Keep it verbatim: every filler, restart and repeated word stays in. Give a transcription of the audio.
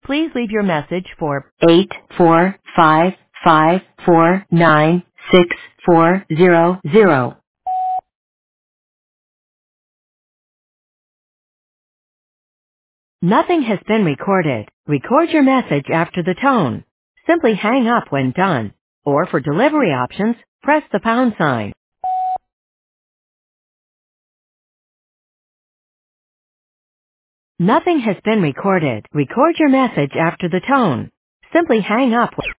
Please leave your message for eight four five five four nine six four zero zero. Nothing has been recorded. Record your message after the tone. Simply hang up when done. Or for delivery options, press the pound sign. Nothing has been recorded. Record your message after the tone. Simply hang up.